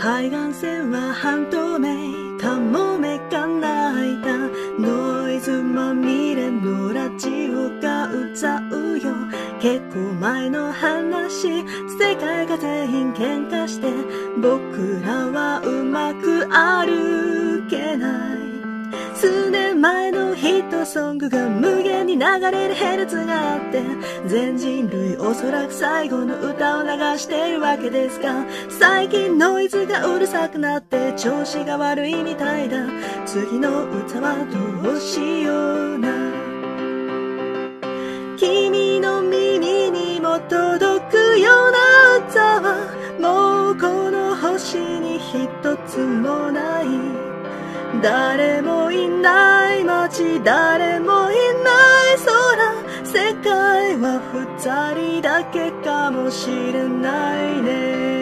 海岸線は半透明、カモメが鳴いた。ノイズまみれのラジオが歌うよ。結構前の話、世界が全員喧嘩して僕らはうまく歩けない。数年前のヒットソングが無限に流れるヘルツがあって、全人類おそらく最後の歌を流しているわけですが、最近ノイズがうるさくなって調子が悪いみたいだ。次の歌はどうしような。君の耳にも届くような歌はもうこの星に一つもない。誰もいない街、誰もいない空、世界は二人だけかもしれないね。